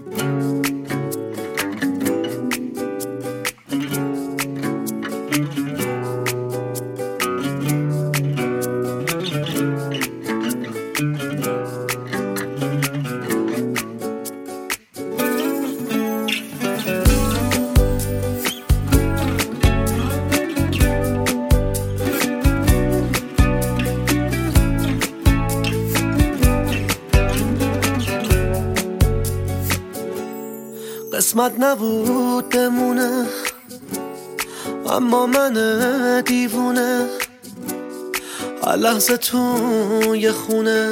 قسمت نبود بمونه، اما من دیوونه هر لحظه توی خونه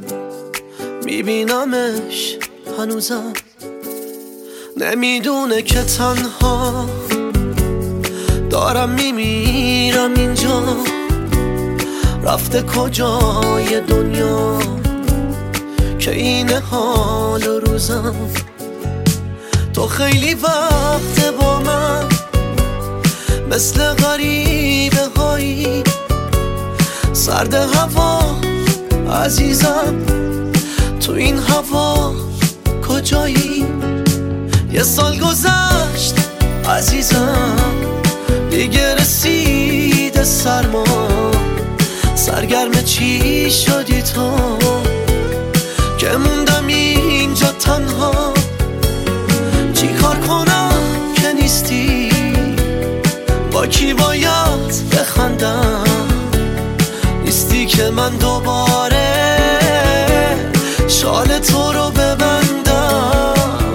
میبینمش هنوزم. نمیدونه که تنها دارم میمیرم اینجا، رفته کجای دنیا که این حال و روزم. تو خیلی وقت با من مثل غریبه هایی، سرد هوا عزیزم، تو این هوا کجایی؟ یه سال گذشت عزیزم، دیگه رسید سرما، سرگرم چی شدی تو که موندم اینجا تنها؟ چی کار کنم که نیستی؟ با کی باید بخندم؟ نیستی که من دوباره شال تو رو ببندم.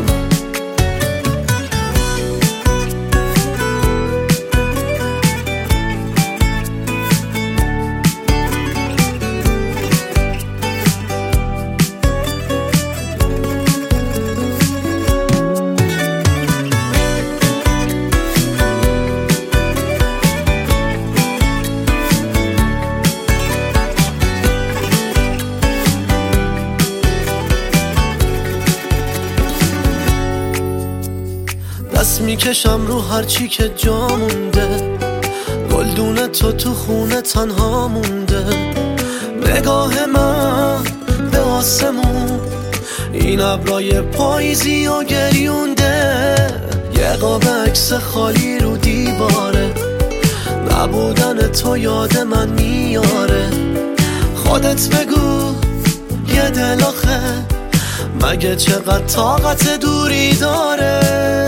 دست میکشم رو هرچی که جا مونده، گلدون تو خونه تنها مونده. نگاه من به آسمون این ابرای پاییزی و گریونده، یه قاب عکس خالی رو دیواره، نبودن تو یاد من میاره. خودت بگو یه دل آخه مگه چقدر طاقت دوری داره؟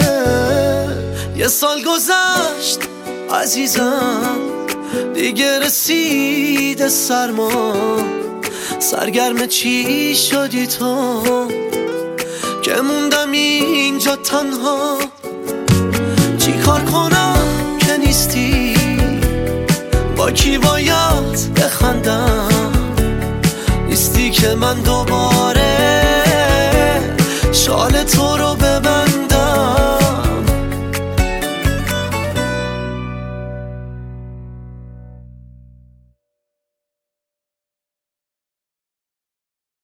یه سال گذشت عزیزم، دیگه رسید سرما، سرگرم چی شدی تو که موندم اینجا تنها؟ چی کار کنم که نیستی؟ با کی باید بخندم؟ نیستی که من دوباره